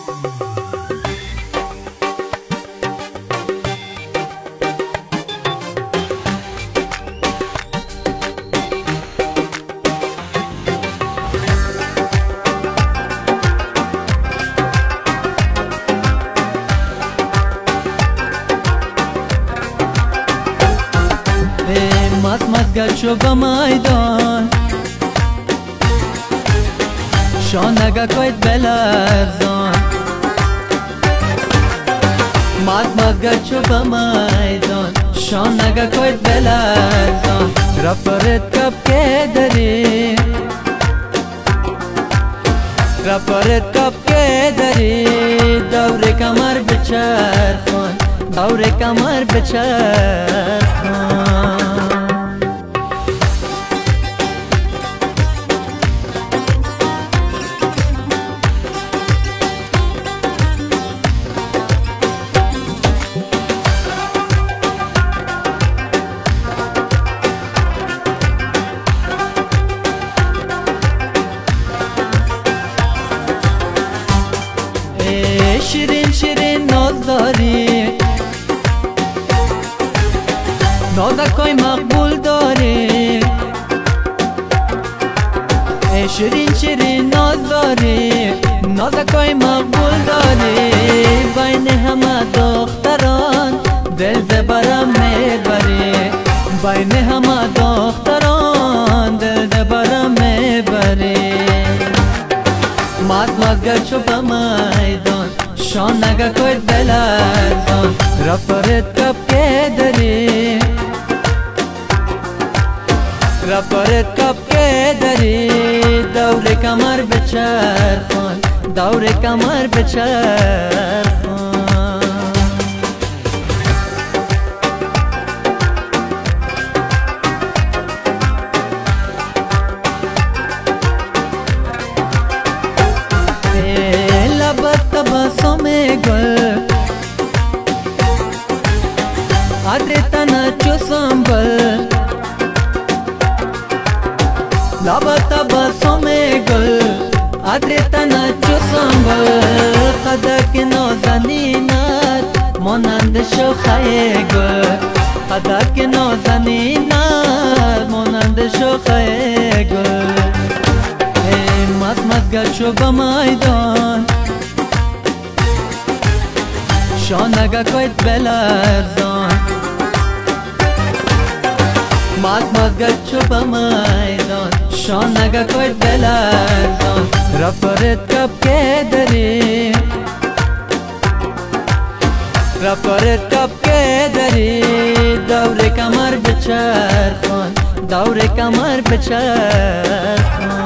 مست گشو به میدان شانگه کوید بلرزان مست گشو به میدان شانگه کوید بلرزان رفرت کب که داری رفرت کب که داری دور کمر بچرخان دور کمر بچرخان شیرین شیرین ناز داری نازکای مقبول داری شیرین شیرین ناز داری نازکای مقبول داری بین همه دختران دل زبرم میبری بین همه دختران دل زبرم میبری مست گشو به میدان شانگه کوید بلرزان رفرت کب که داری رفرت کب که داری دور کمر بچرخان دور کمر بچرخان تبسم گل عطرتنا چو سنبل لب تبسم گل عطرتنا چو سنبل قدک نازنینت مانند شاخه گل قدک نازنینت مانند شاخه گل مست گشو به میدان شانگه کوید بلرزان مست گشو به میدان شانگه کوید بلرزان رفرت کب که داری رفرت کب که داری دور کمر بچرخان دور کمر بچرخان